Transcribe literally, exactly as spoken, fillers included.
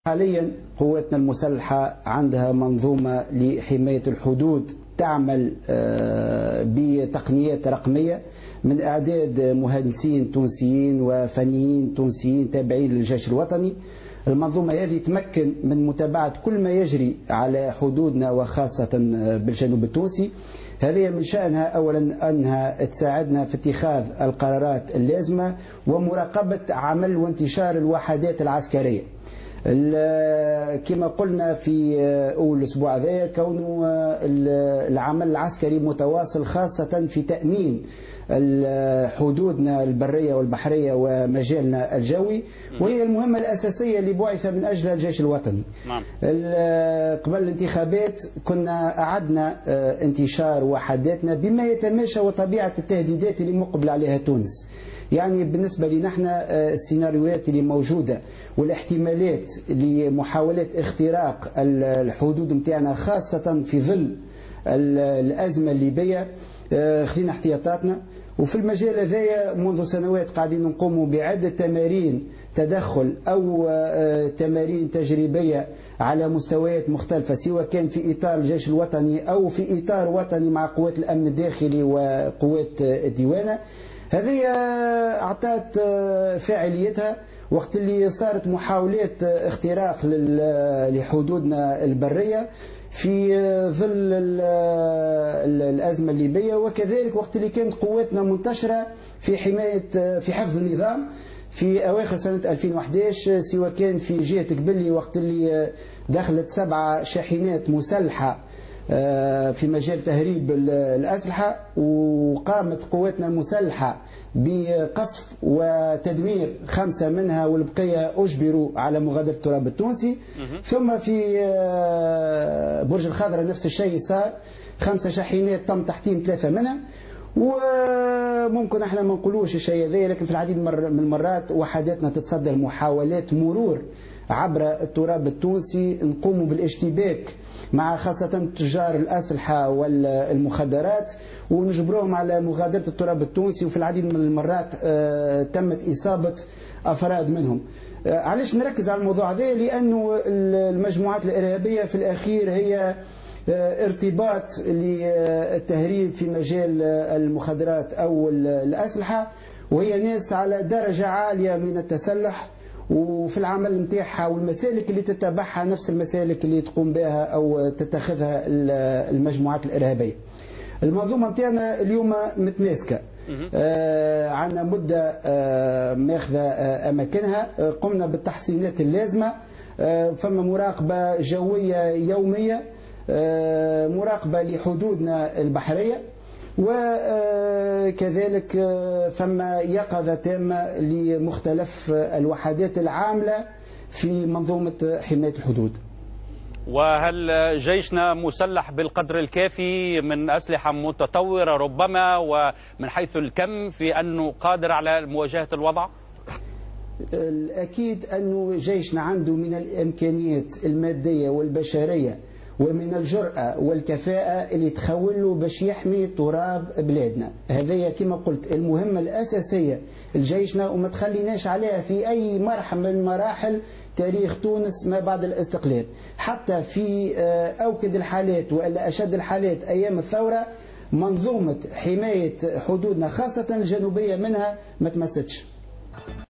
حاليا قواتنا المسلحة عندها منظومة لحماية الحدود تعمل بتقنيات رقمية من إعداد مهندسين تونسيين وفنيين تونسيين تابعين للجيش الوطني. المنظومة هذه تمكن من متابعة كل ما يجري على حدودنا وخاصة بالجنوب التونسي. هذه من شأنها أولا أنها تساعدنا في اتخاذ القرارات اللازمة ومراقبة عمل وانتشار الوحدات العسكرية. كما قلنا في أول الأسبوع هذا كون العمل العسكري متواصل خاصة في تأمين حدودنا البرية والبحرية ومجالنا الجوي، وهي المهمة الأساسية اللي بعث من أجلها الجيش الوطني. قبل الانتخابات كنا أعدنا انتشار وحداتنا بما يتماشى وطبيعة التهديدات اللي مقبل عليها تونس. يعني بالنسبة لنا احنا السيناريوهات اللي موجودة والاحتمالات لمحاولات اختراق الحدود متاعنا خاصة في ظل الأزمة الليبية، خلينا احتياطاتنا. وفي المجال هذايا منذ سنوات قاعدين نقوموا بعدة تمارين تدخل أو تمارين تجريبية على مستويات مختلفة، سواء كان في إطار الجيش الوطني أو في إطار وطني مع قوات الأمن الداخلي وقوات الديوانة. هذه أعطت فاعليتها وقت اللي صارت محاولات اختراق لحدودنا البرية في ظل الأزمة الليبية، وكذلك وقت اللي كانت قواتنا منتشرة في حماية في حفظ النظام في أواخر سنة ألفين وأحد عشر، سواء كان في جهة قبلي وقت اللي دخلت سبعة شاحنات مسلحة في مجال تهريب الأسلحة، وقامت قواتنا المسلحة بقصف وتدمير خمسة منها والبقية أجبروا على مغادرة التراب التونسي. ثم في برج الخضراء نفس الشيء صار، خمسة شاحنات تم تحطيم ثلاثة منها. وممكن احنا ما نقولوش الشيء هذا، لكن في العديد من المرات وحداتنا تتصدى محاولات مرور عبر التراب التونسي، نقوموا بالاشتباك مع خاصة تجار الأسلحة والمخدرات ونجبرهم على مغادرة التراب التونسي، وفي العديد من المرات تمت إصابة أفراد منهم. علاش نركز على الموضوع هذا؟ لأنه المجموعات الإرهابية في الأخير هي ارتباط للتهريب في مجال المخدرات أو الأسلحة، وهي ناس على درجة عالية من التسلح، وفي العمل نتاعها والمسالك اللي تتبعها نفس المسالك اللي تقوم بها أو تتخذها المجموعات الإرهابية. المنظومة نتاعنا اليوم متماسكة، آه عندنا مدة آه ماخذة آه أماكنها، آه قمنا بالتحصينات اللازمة، آه فما مراقبة جوية يومية، آه مراقبة لحدودنا البحرية، وكذلك فما يقظة تامة لمختلف الوحدات العاملة في منظومة حماية الحدود. وهل جيشنا مسلح بالقدر الكافي من أسلحة متطورة ربما ومن حيث الكم في أنه قادر على مواجهة الوضع؟ الأكيد أنه جيشنا عنده من الإمكانيات المادية والبشرية ومن الجرأة والكفاءة اللي تخوله باش يحمي تراب بلادنا. هذه كما قلت المهمة الأساسية لجيشنا، وما تخليناش عليها في أي مرحلة من مراحل تاريخ تونس ما بعد الاستقلال. حتى في أوكد الحالات وإلا أشد الحالات أيام الثورة، منظومة حماية حدودنا خاصة الجنوبية منها ما تمستش.